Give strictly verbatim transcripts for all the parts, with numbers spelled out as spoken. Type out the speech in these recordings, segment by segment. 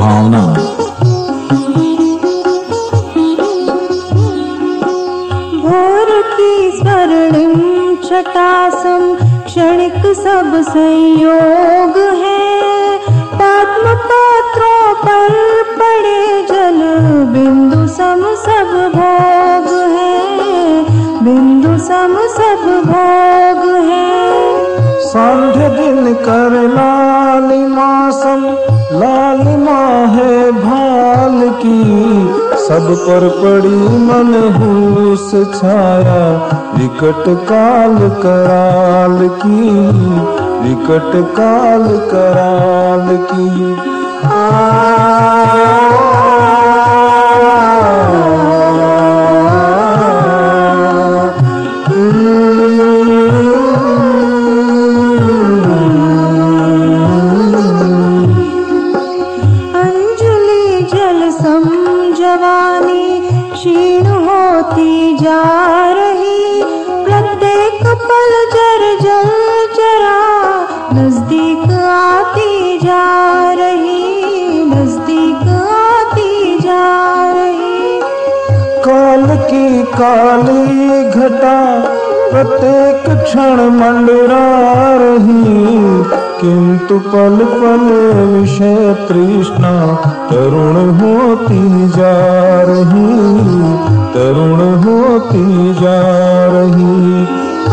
भावना। भोर की स्वर्णिम छटासम क्षणिक सब संयोग है। पद्म पत्रों पर पड़े जल बिंदु सम सब भोग है। बिंदु सम सब भोग है। सांध्य दिन कर लालिमा सम लालिमा है भाल की। सब पर पड़ी मनहूस छाया विकट काल कराल की। विकट काल कराल की। अंजलि जल सम जवानी क्षीण होती जा रही। प्रत्येक पल जर जल जरा नजदीक आती जा रही। नजदीक आती जा रही। काल की काली घटा प्रत्येक क्षण मंडरा रही। किंतु पल पल विषय तृष्णा तरुण होती जा रही। तरुण होती जा रही।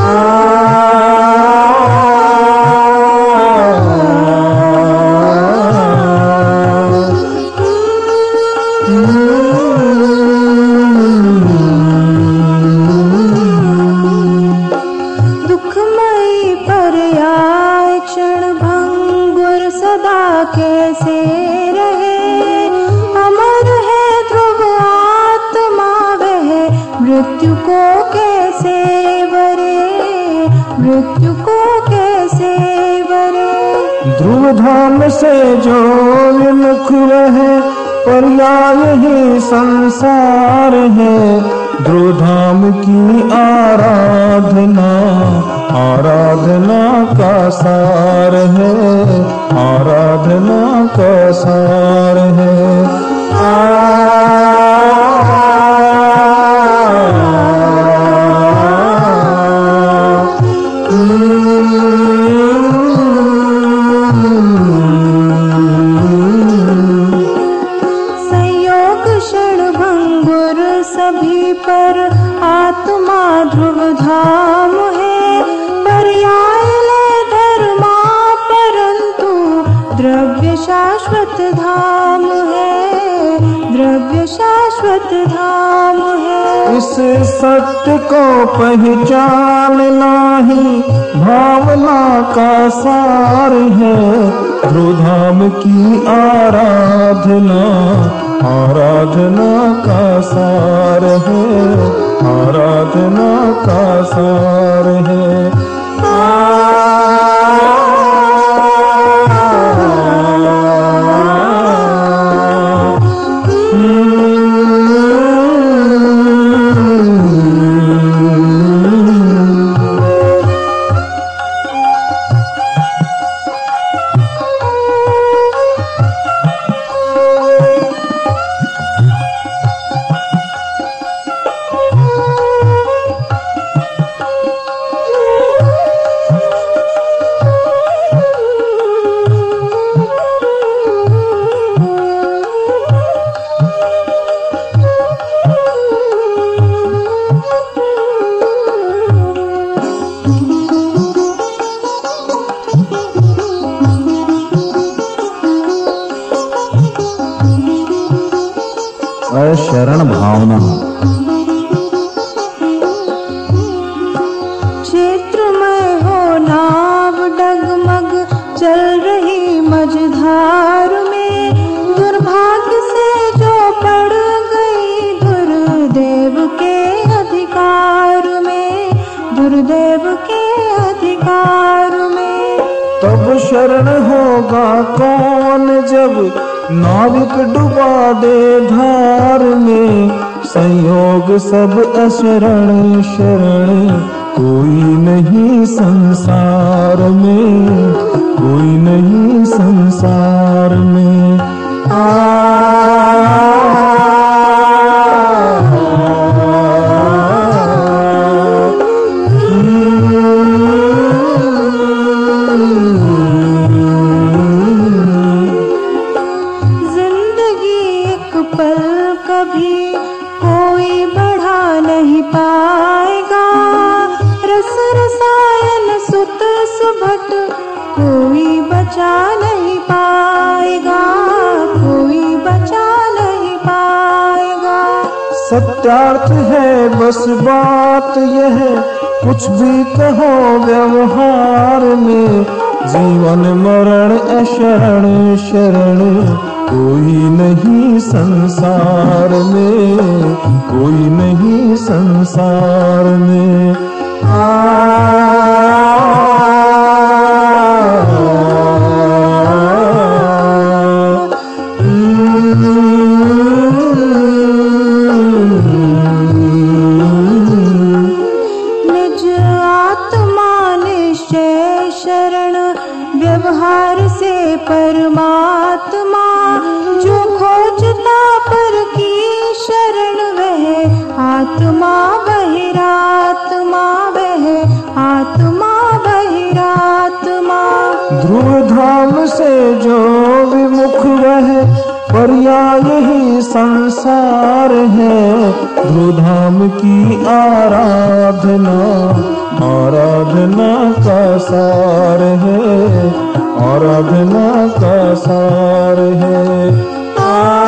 दुखमयी पर्याय क्षण भंगुर सदा कैसे रहे। अमर है ध्रुव आत्मा वह मृत्यु को कैसे वरे। मृत्यु को कैसे वरे। ध्रुव धाम से जो विमुख रहे पर्याय ही संसार है। ध्रुव धाम की आराधना आराधना का सार है। आराधना का सार है। संयोग क्षण भंगुर सभी पर आत्मा ध्रुव धाम है। पर्याय ले धर्मा परंतु द्रव्य शाश्वत धाम है। द्रव्य शाश्वत धाम है। इस सत्य को पहचानना ही भावना का सार है। ध्रुव धाम की आराधना आराधना का सार है। आराधना का सार है। शरण भावना। क्षेत्र में हो नाव डगमग चल रही मझधार में। दुर्भाग्य से जो पड़ गई दुर्देव के अधिकार में। दुर्देव के अधिकार में। तब शरण होगा कौन जब नाविक डुबा दे धार में। संयोग सब अशरण शरण कोई नहीं संसार में। कोई नहीं संसार में। जिंदगी एक पल कभी कोई बढ़ा नहीं पाएगा, रस रसायन सुत सुभट कोई बचा नहीं पाएगा, कोई बचा नहीं पाएगा। सत्यार्थ है बस बात यह, कुछ भी कहो व्यवहार में, जीवन मरण अशरण शरण कोई नहीं संसार में, कोई नहीं संसार में। आ व्यवहार से परमात्मा, जो खोजता पर की शरण वह आत्मा बहिरात्मा, वह आत्मा बहिरात्मा। ध्रुव धाम से जो विमुख वह पर्याय ही संसार है, ध्रुव धाम की आराधना आराधना का सार है, आराधना का सार है। आ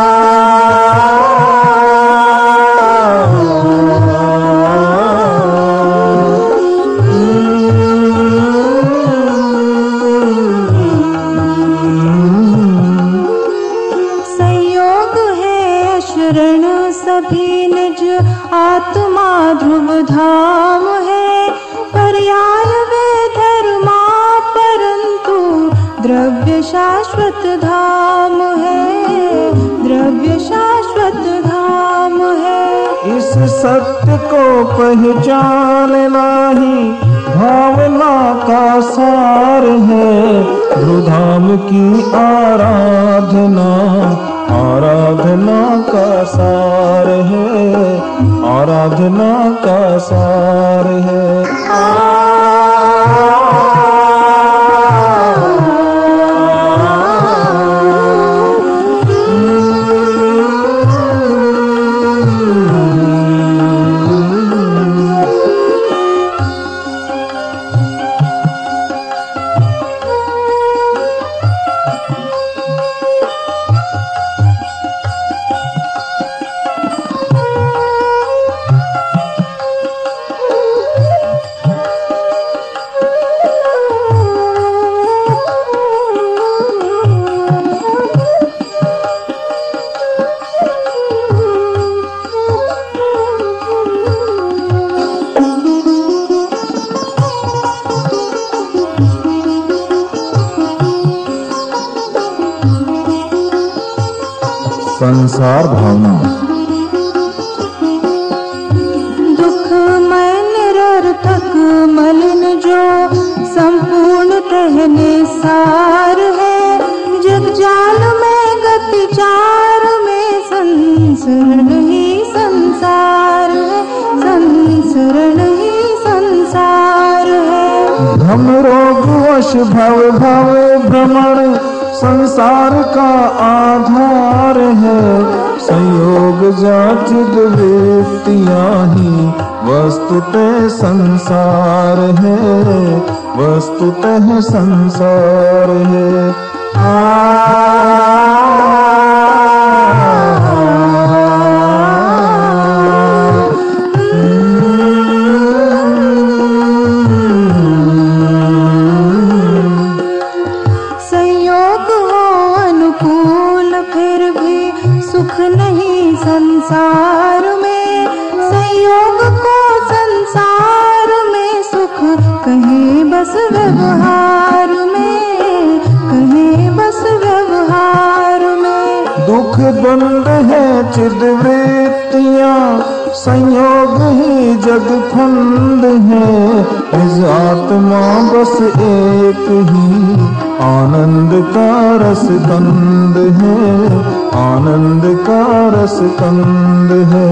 संयोग है शरण सभी निज आत्मा ध्रुव धाम है, पर्याय वे धर्मा परंतु द्रव्य शाश्वत धाम है, द्रव्य शाश्वत धाम है। इस सत्य को पहचानना ही भावना का सार है, ध्रुवधाम की आराधना आराधना का सार है, आराधना का सार है। संसार भावना दुख मैं निरर्थक मलिन जो संपूर्णतः निसार है, जगजाल में गति चार में संसरण ही संसार है, संसरण ही संसार है। धम रोग वश भव भव भ्रमण संसार का आधार है, संयोग जाचिद वृत्तियां ही वस्तुतः संसार है, वस्तुतः संसार है। आ संसार में संयोग को संसार में सुख कहीं बस व्यवहार में, कहीं बस व्यवहार में। दुख द्वंद है चिद वृत्तियां संयोग ही जग फंद है, निज आत्मा बस एक ही आनंद का रस कंद है, आनंद का रस कंद है।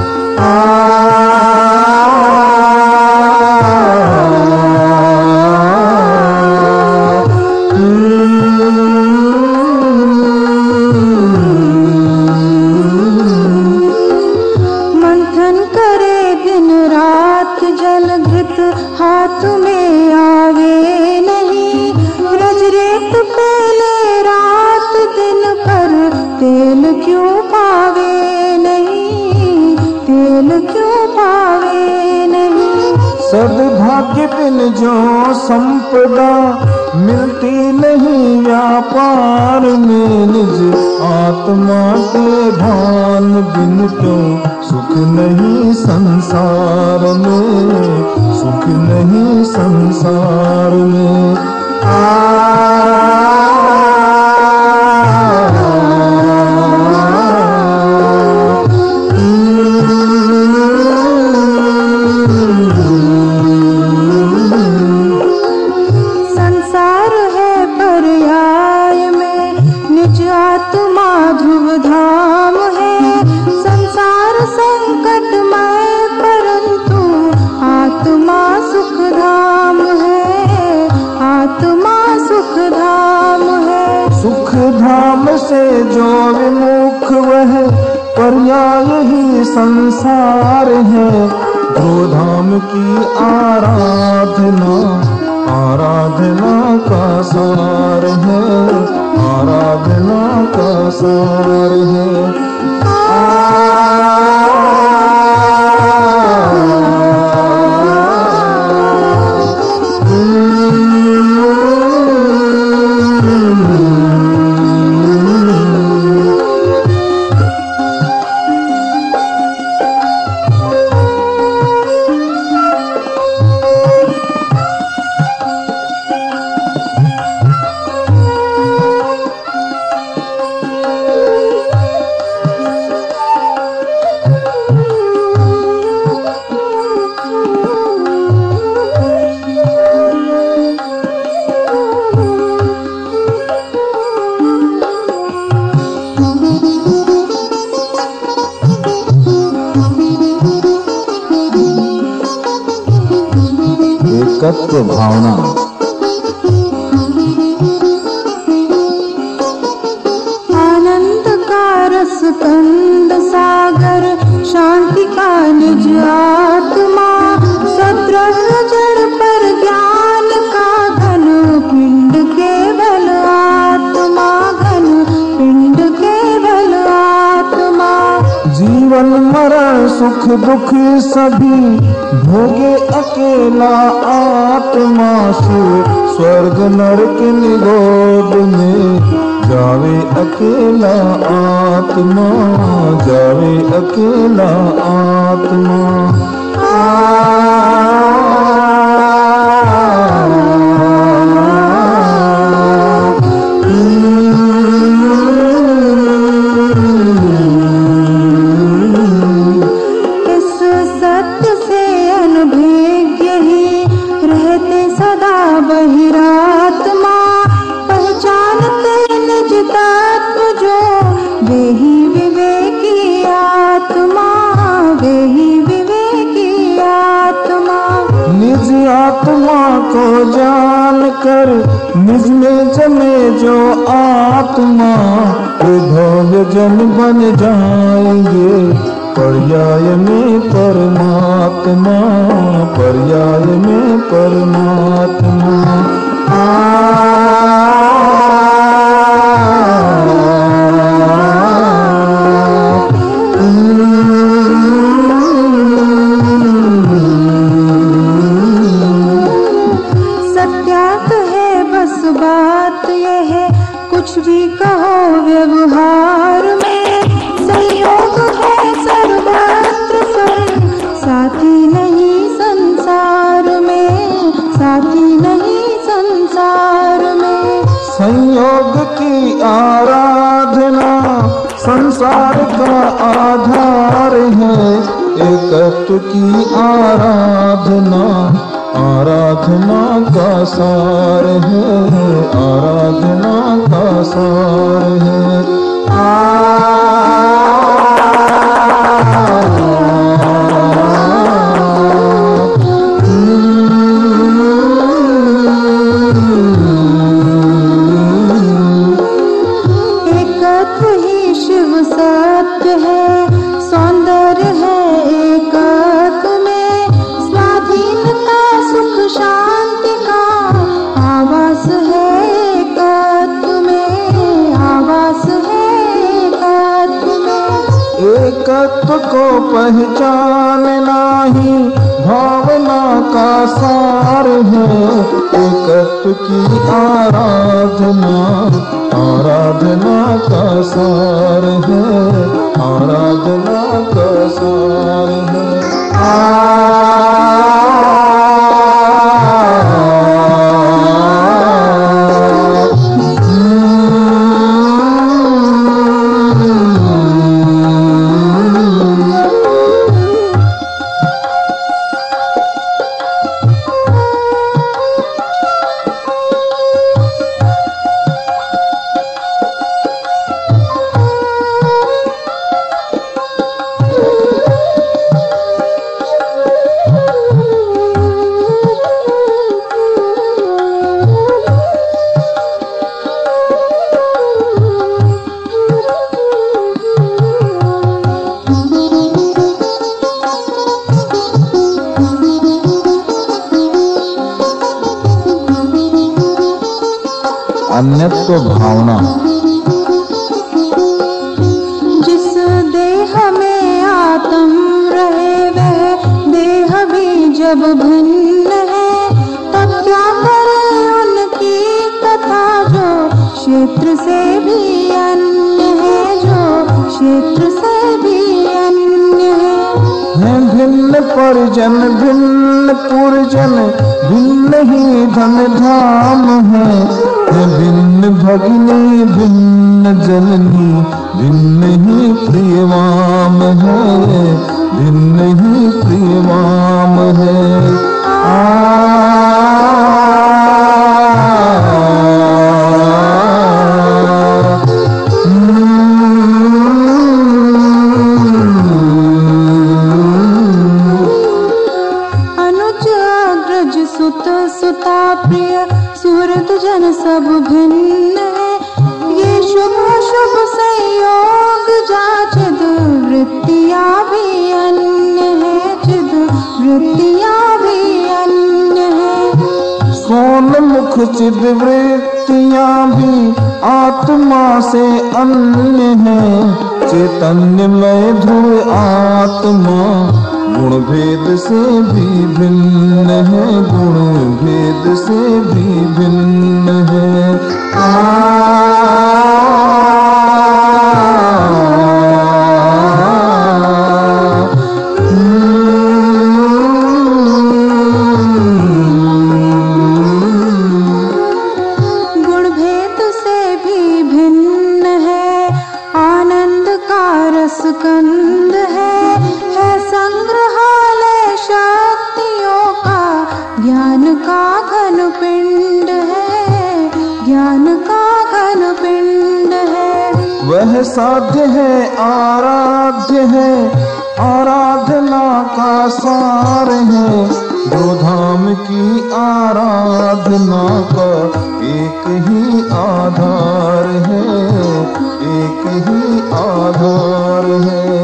मंथन करे दिन रात जल घृत हाथ में आवे नहीं, रज रेत पहले रात दिन पर तेल क्यों पावे नहीं, तेल क्यों पावे नहीं। सद्भाग्य बिन जो संपदा मिलती नहीं व्यापार में, निज आत्मा के भान बिन क्यों सुख नहीं संसार में, सुख नहीं संसार में। आ संसार है पर्याय में निज आत्मा ध्रुव धाम है, संसार संकटमय परंतु आत्मा सुख धाम है, आत्मा सुख धाम है। सुख धाम से जो विमुख वह पर्याय ही संसार है, ध्रुव धाम की आराधना आराधना का सार है, आराधना का सार है। एकत्व भावना आनंद का रस कंद सागर शांति का निज आत्मा, सद्रव्य जड़ पर ज्ञान का घन पिंड केवल आत्मा, घन पिंड केवल आत्मा। जीवन मरण सुख दुख सभी भोगे अकेला आत्मा, शिव स्वर्ग नरक निगोद में जावे अकेला आत्मा, जावे अकेला आत्मा। बहिरात्मा पहचानते निज तत्व जो, वे ही विवेकी आत्मा, वे ही विवेकी आत्मा। निज आत्मा को जान कर निज में जमे जो आत्मा, भव्य जन बन जाएंगे पर्याय में परमात्मा, पर्याय में परमात्मा। सत्यात है बस बात यह है, कुछ भी कहो व्यवहार में, संयोग है सर्वत्र संग, साथी नहीं संसार में, साथी नहीं संसार में। संयोग की आराधना संसार का आधार है, एकत्व की आराधना आराधना का सार है, आराधना का सार है। एकत्व ही शिव सत्य है, सौंदर्य है एकत्व में, स्वाधीनता सुख शांति का आवास है एकत्व में, आवास है एकत्व में। एकत्व को पहचानना ही भावना का सार है, एकत्व की आराधना, आराधना का सार है, आराधना का सार है। अन्यत्व भावना। जिस देह में आत्म रहे वह देह भी जब भिन्न है, तब क्या करे उनकी कथा जो क्षेत्र से भी अन्य है, जो क्षेत्र से भी अन्य है। है भिन्न परिजन भिन्न पुरजन, भिन्न ही धन धाम है, है भिन्न भगिनी भिन्न जननी, भिन्न ही प्रियवाम है, भिन्न ही प्रियवाम है। अनुज अग्रज सुत सुता प्रिय सुहृद जन सब भिन्न है, ये शुभ शुभ संयोग जा चिद वृत्तियाँ भी अन्य है, चिद वृत्तियाँ भी अन्य है। सोन मुख चिद वृत्तियाँ भी आत्मा से अन्य है, चैतन्यमय ध्रुव आत्मा गुण भेद से भी भिन्न है, गुण भेद से भी भिन्न है। गुण भेद से भी भिन्न है, आनंद का रस कंद है, है संग्रहालय शक्तियों का, ज्ञान का घन पिंड है, ज्ञान का घन पिंड है। वह साध्य है आराध्य है, आराधना का सार है, जो धाम की आराधना का एक ही आधार है, एक ही आधार है।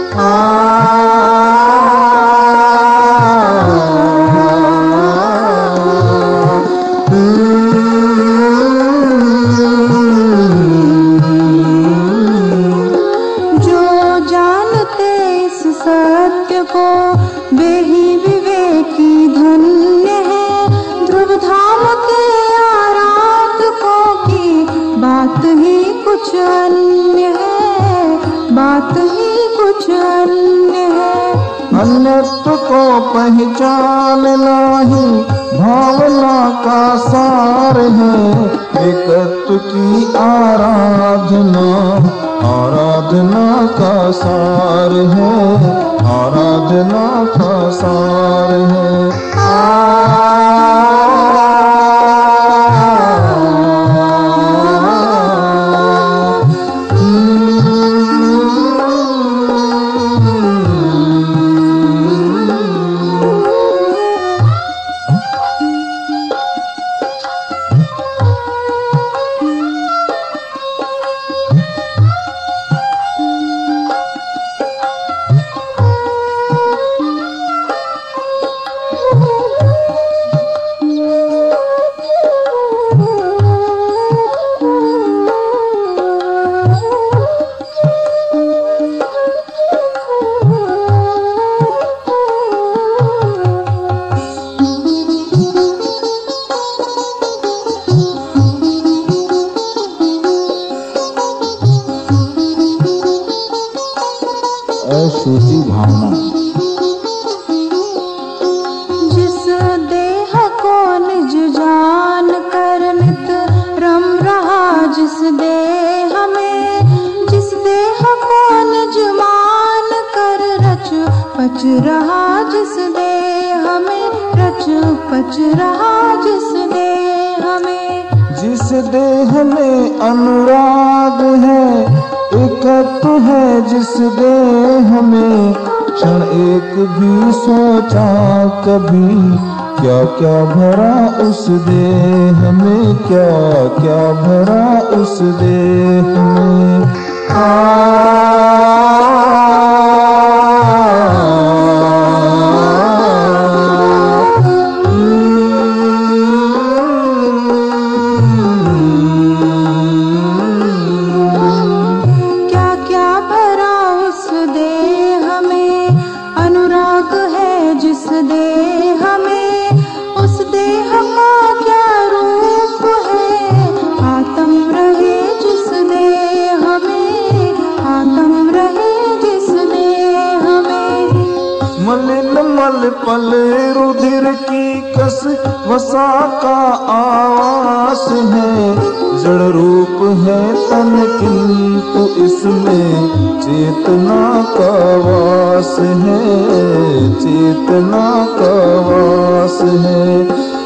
जो जानते इस सत्य को वे ही विवेकी धन्य है, ध्रुव धाम के आराधकों की बात ही कुछ अन्य है, बात ही कुछ अन्य है। अन्यत्व को पहचानना ही भावना का सार है, एकत्व की आराधना, आराधना का सार है, आराधना का सार है। ऐसी भावना। जिस देह को निज जान कर नित रम रहा, जिस देह में, जिस देह को निज मान कर रच पच रहा, जिस देह में रच पच रहा, जिस देह में, जिस देह में अनुराग है, एकत्व है जिस देह में, क्षण एक भी सोचा कभी, क्या क्या भरा उस देह में, क्या क्या भरा उस देह में। आ पल रुधिर की कस वसा का आवास है, जड़ रूप है तन किंतु इसमें चेतना का वास है, चेतना का वास है।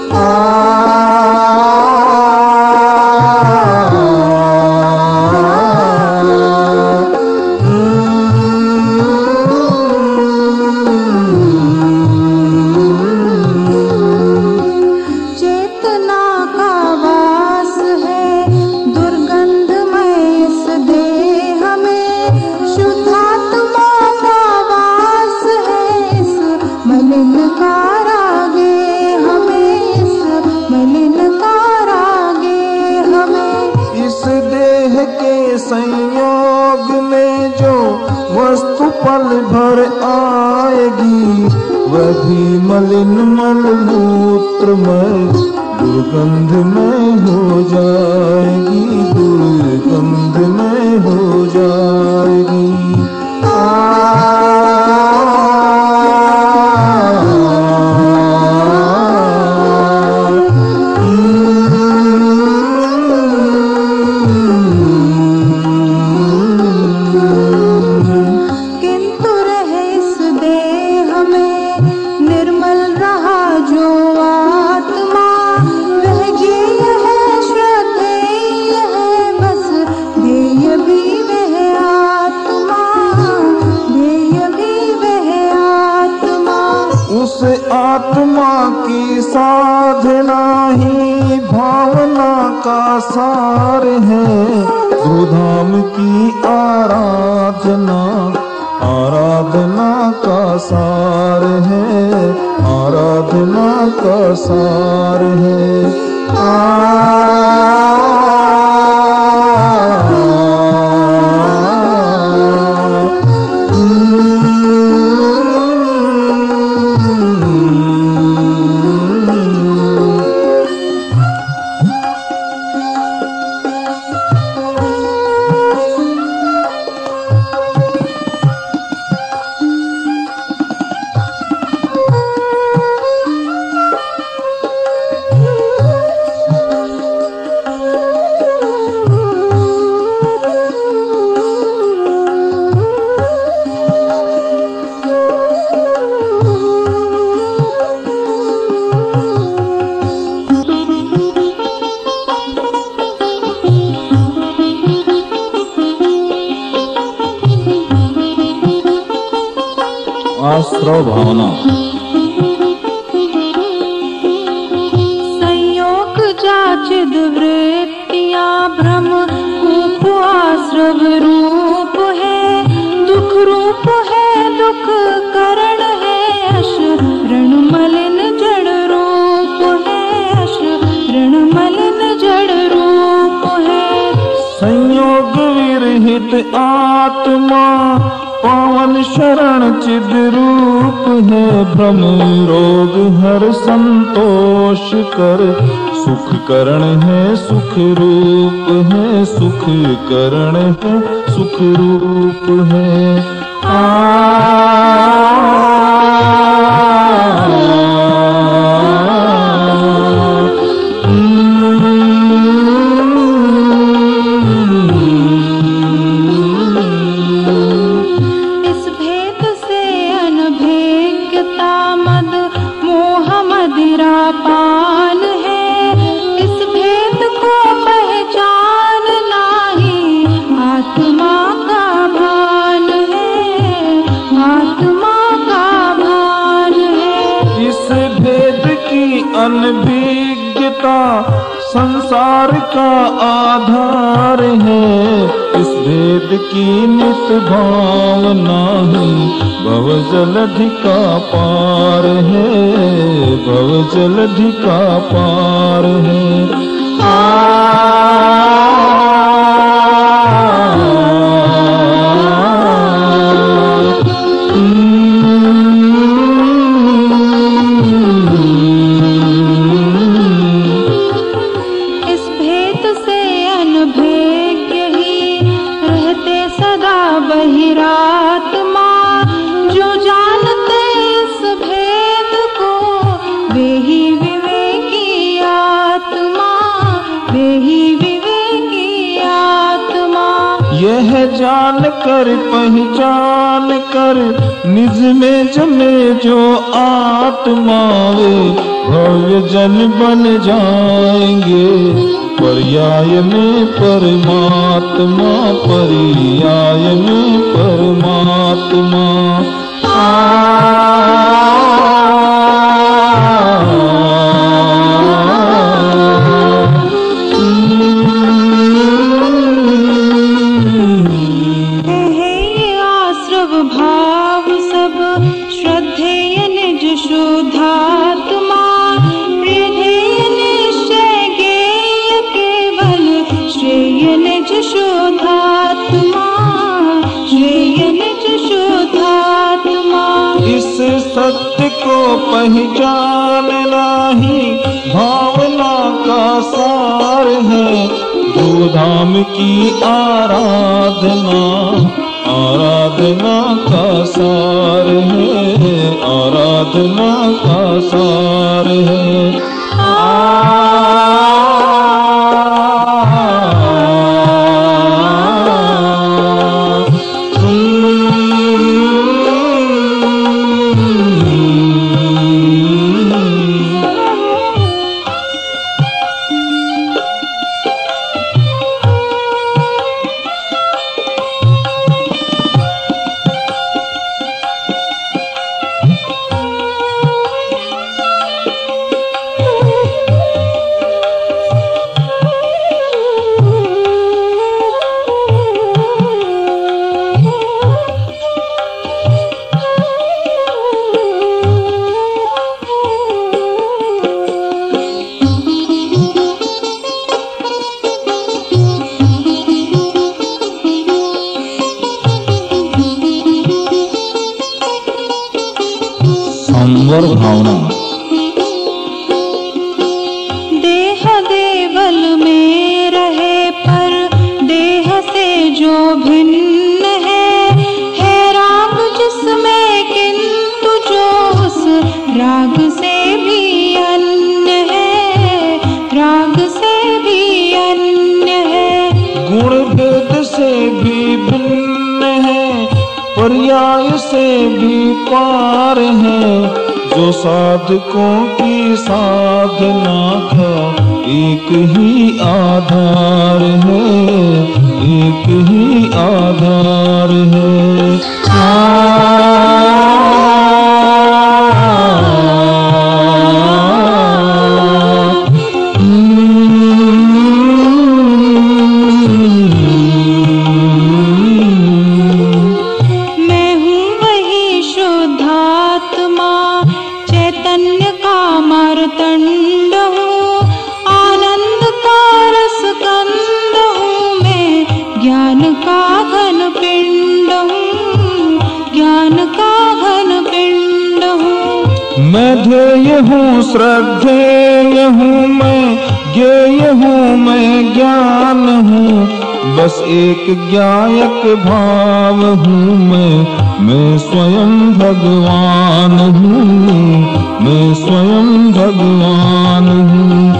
आ संयोग में जो वस्तु पल भर आएगी, वह भी मलिन मल मूत्र में दुर्गंध में हो जाएगी, दुर्गंध में हो जाएगी। आ आत्मा की साधना ही भावना का सार है, गुरुधाम की आराधना आराधना का सार है, आराधना का सार है। आ आश्रव भावना। संयोग जाचिद वृत्तियां भ्रम कूप आश्रव रूप है, दुख रूप है दुख करण है, अश ऋण मलिन जड़ रूप है, अश ऋण मलिन जड़ रूप है। संयोग विरहित आत्मा पावन शरण चिद रूप है, भ्रम रोग हर संतोष कर सुख करण है सुख रूप है, सुख करण है सुख रूप है। आ पान है, इस भेद को पहचान नाही, आत्मा का भान है, आत्मा का भान है। इस भेद की अनभिज्ञता संसार का आधार है, इस भेद की नित भावना ही भव जलधि का पार है, भव जलधि का पार है। आ इस भेद से अनभिज्ञ ही रहते सदा बहिरात्मा, जो जानते इस भेद को वे ही विवेकी आत्मा, वे ही विवेकी आत्मा। यह जान कर पहचान कर निज में जमे जो आत्मा, वे भव्य जन बन जाएंगे पर्याय में परमात्मा, पर्याय में परमात्मा। है ये आश्रव भाव सब श्रद्धेय निज शुद्धात्मा, हृदय निश्चय ज्ञेय केवल श्रेय निज शुद्धात्मा, श्रेय निज शुद्धात्मा। इस सत्य को पहचानना ही भावना का सार है, जो धाम की आराधना, आराधना का सार है, आराधना का सार है। आ संवर भावना। देह देवल में रहे पर देह से जो भिन्न है, है राग जिसमें किंतु जो उस राग से भी अन्य है, राग से भी अन्य है। गुण भेद से भी भिन्न है, पर्याय से भी पार है, जो साधकों की साधना का एक ही आधार है, एक ही आधार है। आ चैतन्य का मार्तंड हूँ, आनंद का रस कंद हूँ, मैं ज्ञान का घन पिंड हूँ, ज्ञान का घन पिंड हूँ। मैं ध्येय हूँ श्रद्धेय हूँ, मैं ज्ञेय हूँ, मैं ज्ञान हूँ, बस एक ज्ञायक भाव हूँ मैं। मैं स्वयं भगवान हूँ, मैं स्वयं भगवान हूँ।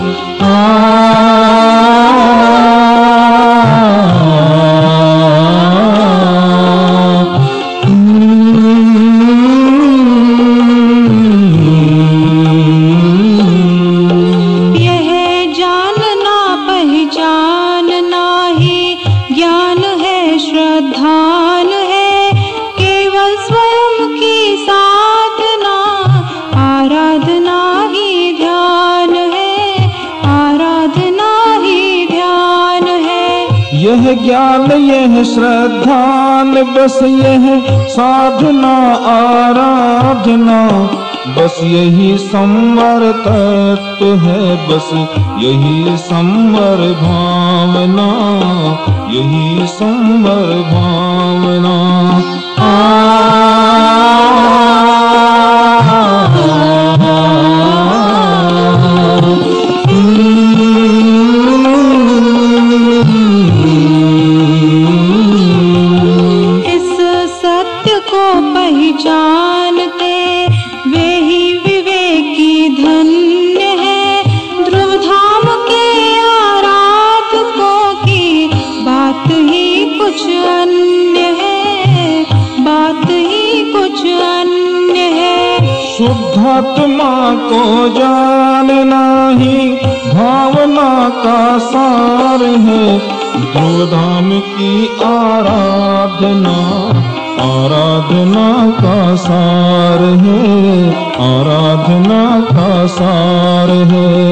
यह ज्ञान यह श्रद्धान, बस यह साधना आराधना, बस यही संवर तत्व है, बस यही संवर भावना, यही संवर भावना। जानते वे ही विवेकी धन्य है, ध्रुव धाम के आराधकों की बात ही कुछ अन्य है, बात ही कुछ अन्य है। शुद्धात्मा को जानना ही भावना का सार है, ध्रुव धाम की आराधना आराधना का सार है, आराधना का सार है।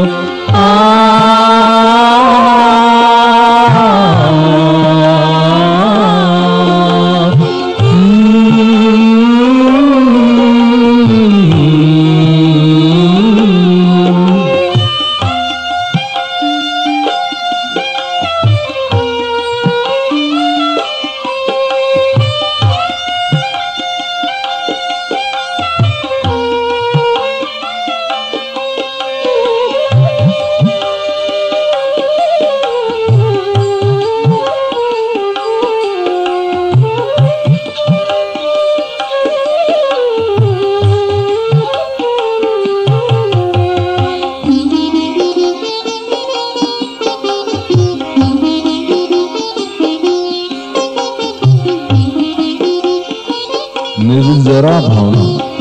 निर्जरा भावना।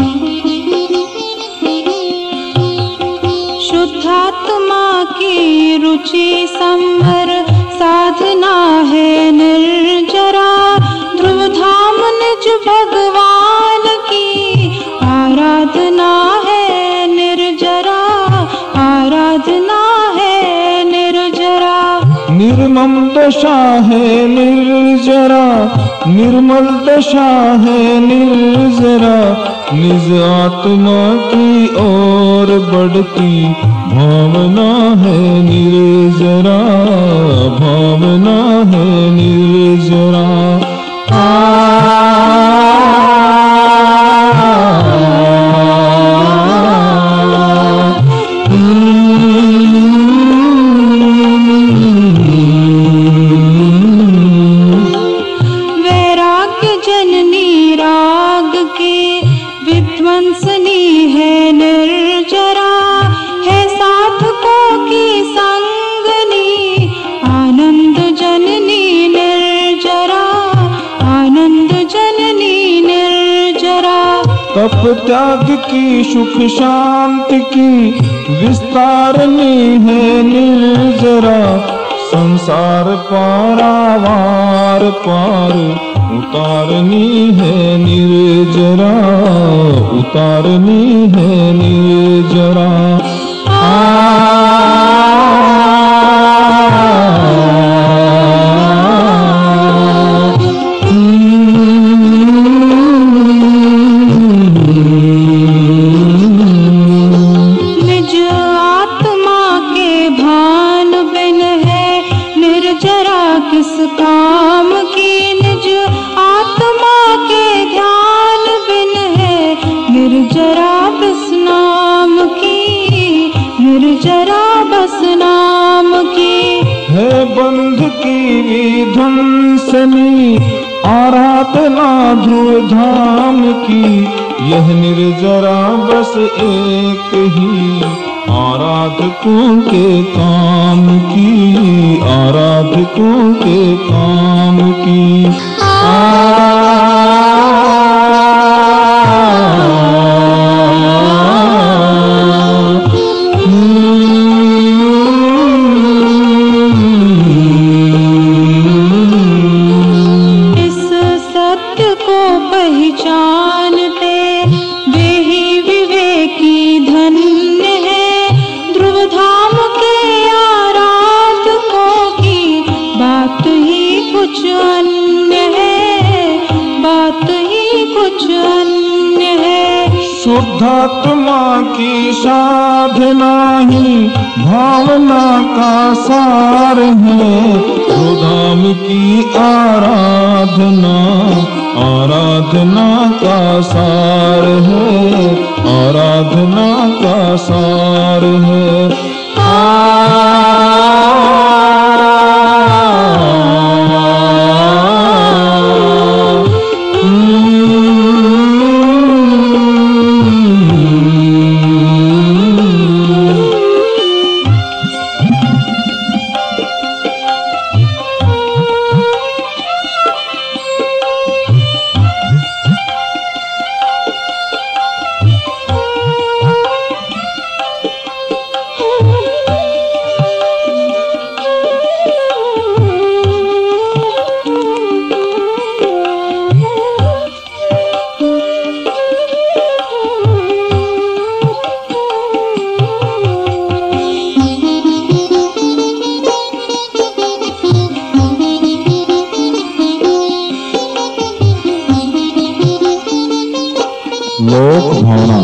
शुद्धात्मा की रुचि संवर साधना है निर्जरा, ध्रुव धाम निज भगवान की आराधना है निर्जरा, आराधना है निर्जरा। निर्मम दशा है निर्जरा, निर्मल दशा है निर्जरा, निज आत्मा की ओर बढ़ती भावना है निर्जरा, भावना है निर्जरा। विध्वंसनी है निर्जरा, है साधकों की संगनी, आनंद जननी निर्जरा, आनंद जननी निर्जरा। तप त्याग की सुख शांति की विस्तारनी है निर्जरा, संसार पारावार पार उतारनी है निर्जरा, उतारनी है निर्जरा। निज आत्मा के भान बिन है निर्जरा किस काम की, निज आत्मा के ध्यान बिन है निर्जरा तृष्णा विध्वंसनी आराधना ध्रुव धाम की, यह निर्जरा बस एक ही आराधकों के काम की, आराधकों के काम की। इस सत्य को पहचानते वे ही विवेकी धन्य है। ध्रुव धाम के आराधकों की बात ही कुछ अन्य है, बात ही कुछ अन्य है। शुद्धात्मा की साधना ही भावना का सार है। ध्रुवधाम की आराधना आराधना का सार है, आराधना का सार है। लोक भावना।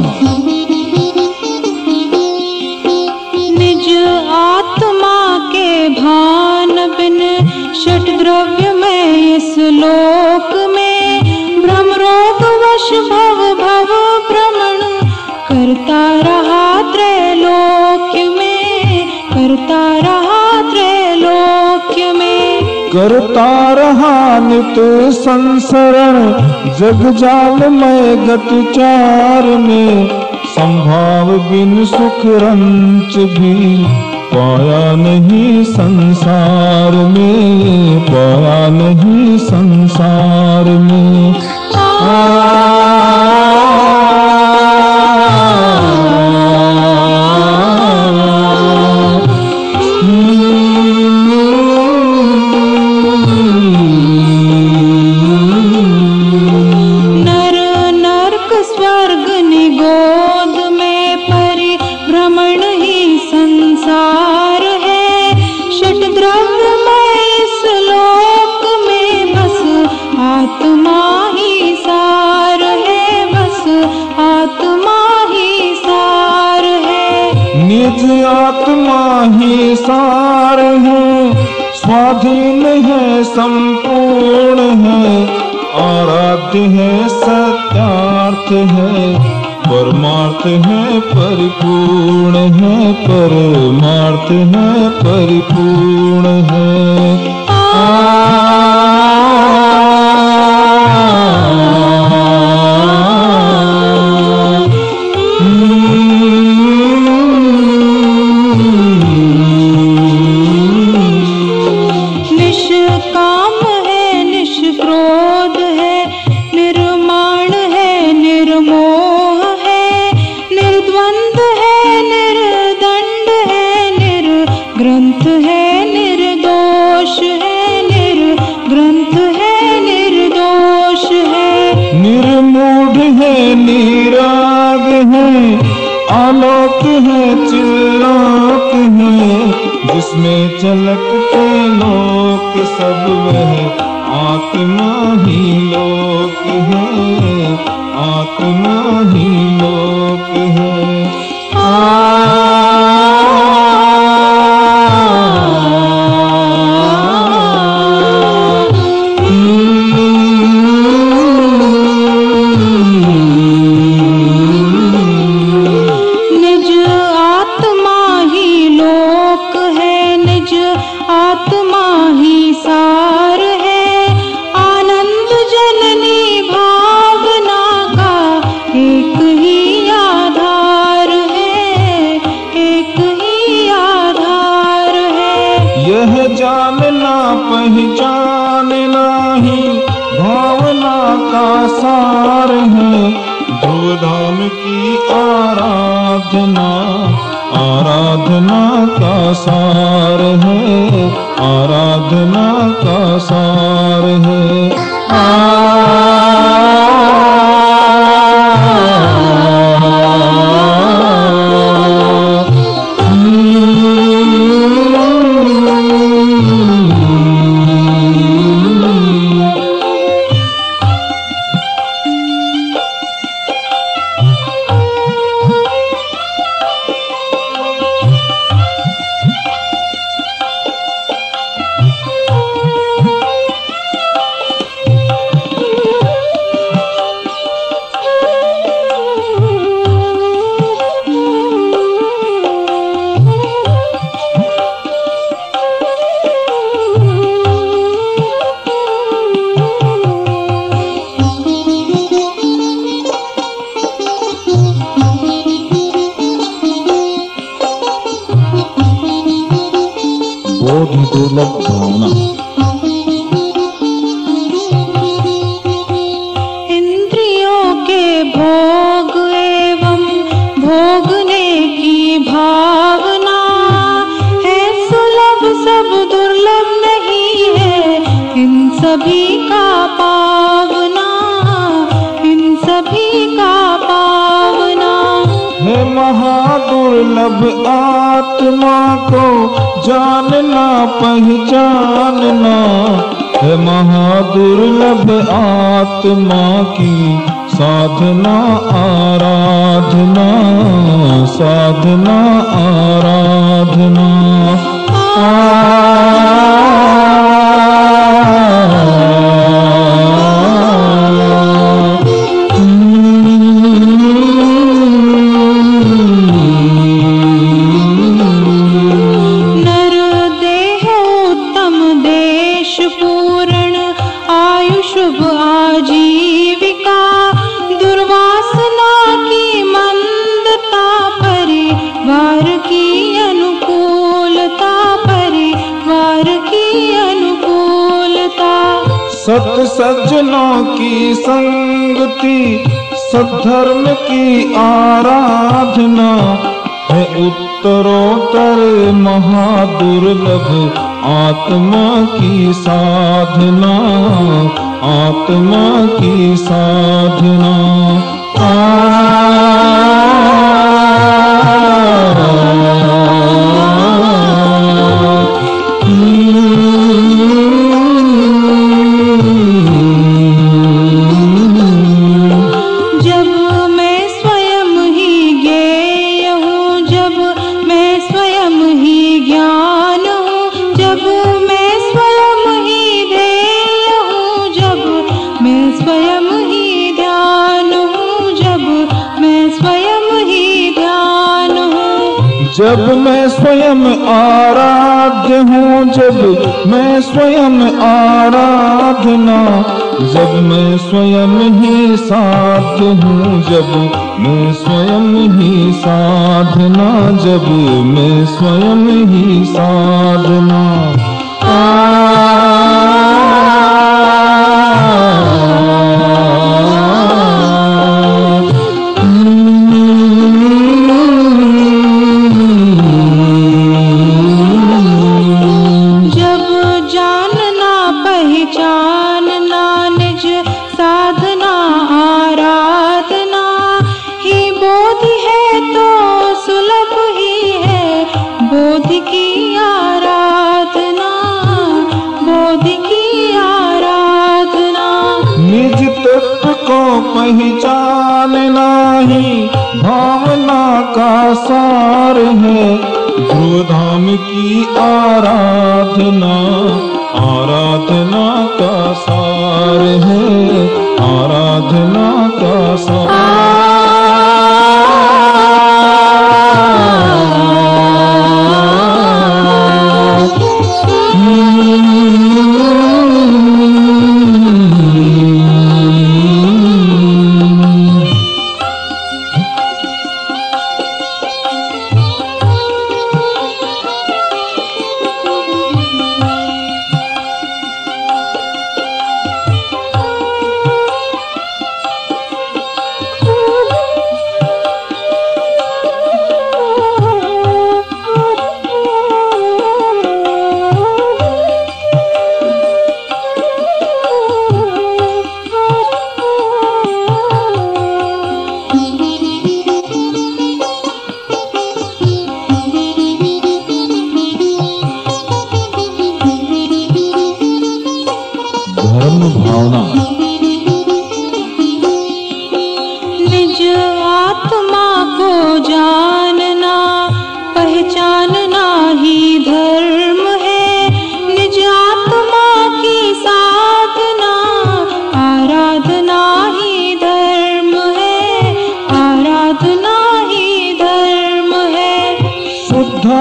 निज आत्मा के भान बिन षट द्रव्य में इस लोक में भ्रम रोग वश भव भव भ्रमण करता रहा त्रैलोक्य में, करता रहा त्रैलोक्य में। करता रहा नित संसरण जग जाल में गति चार में। संभाव बिन सुख रंच भी पाया नहीं संसार में, पाया नहीं संसार में। निज आत्मा ही सार है, स्वाधीन है संपूर्ण है। आराध्य है सत्यार्थ है, परमार्थ है परिपूर्ण है, परमार्थ है परिपूर्ण है। ग्रंथ है निर्दोष है, निर्ग्रंथ है निर्दोष है। निर्मूढ़ है निराग है, आलोक है चिल्लोक है। जिसमें चलकते लोक सब वह आत्मा ही लोक है, आत्मा ही लोक है। आत्मा ही सार साधना का सार है, आराधना का सार है। आ बोधि दुर्लभ भावना। इंद्रियों के भोग एवं भोगने की भावना है सुलभ, सब दुर्लभ नहीं है इन सभी का पावना, इन सभी का पावना है महादुर्लभ आत्मा को जानना पहचानना, है महादुर्लभ आत्मा की साधना आराधना, साधना आराधना। सत सज्जनों की संगति, सद्धर्म की आराधना है उत्तरोत्तर महादुर्लभ आत्मा की साधना, आत्मा की साधना। जब मैं स्वयं आराध्य हूँ, जब मैं स्वयं आराधना, जब मैं स्वयं ही साध्य हूँ, जब मैं स्वयं ही साधना, जब मैं स्वयं ही साधना। पहचानना ही भावना का सार है, ध्रुवधाम की आराधना, आराधना का सार है, आराधना का सार।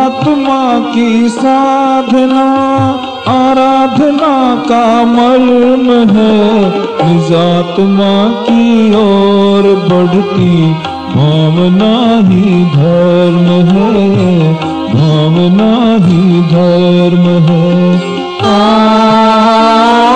शुद्धात्मा की साधना आराधना का मर्म है, निजात्मा की ओर बढ़ती भावना ही धर्म है, भावना ही धर्म है। आ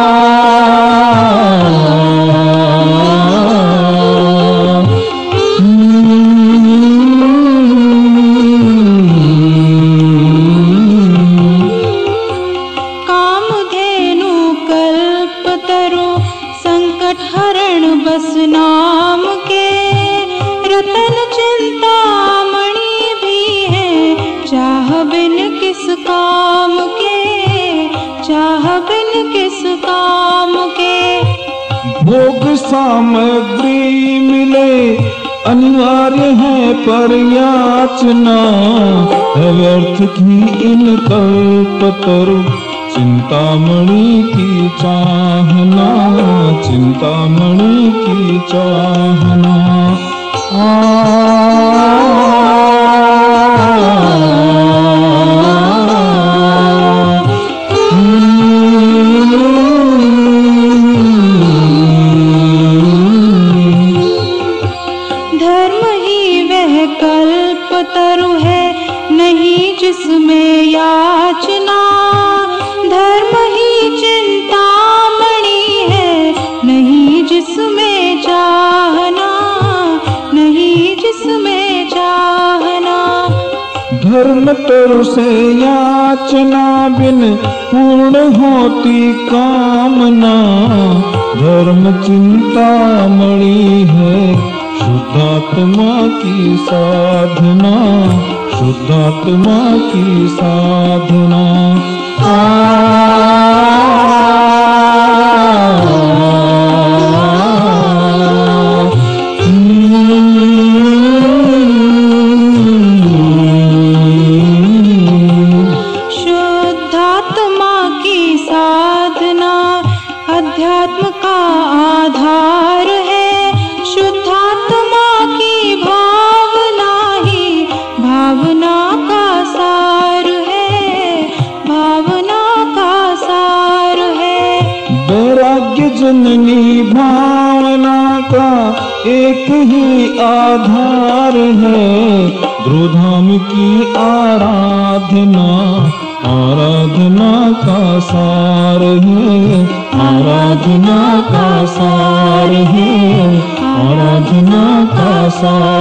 भोग सामग्री मिले अनिवार्य है पर याचना है व्यर्थ की इन कल्पतरु, चिंतामणि की चाहना, चिंतामणि की चाहना। आ कल्पतरु है नहीं जिसमें याचना, धर्म ही चिंतामणि है नहीं जिसमें चाहना, नहीं जिसमें चाहना। धर्म तरु से याचना बिन पूर्ण होती कामना, धर्म चिंतामणि है शुद्धात्मा की साधना, शुद्धात्मा की साधना। आ शुद्धात्मा की साधना अध्यात्म का आधार है, शुद्धात्मा की भावना ही भावना का सार है, भावना का सार है। वैराग्य जननी भावना का एक ही आधार है, ध्रुवधाम की आराधना, आराधना का सार है, आराधना का सार है, आराधना का सार।